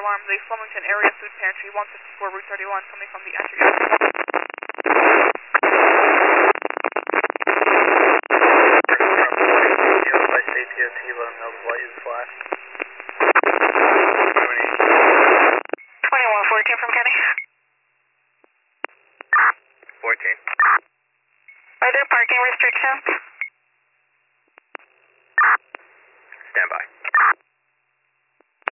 alarm. The Flemington Area Food Pantry, 154 Route 31, coming from the entry. By state DOT, let them know the light is flashed. 2114 from Kenny. 14. Are there parking restrictions?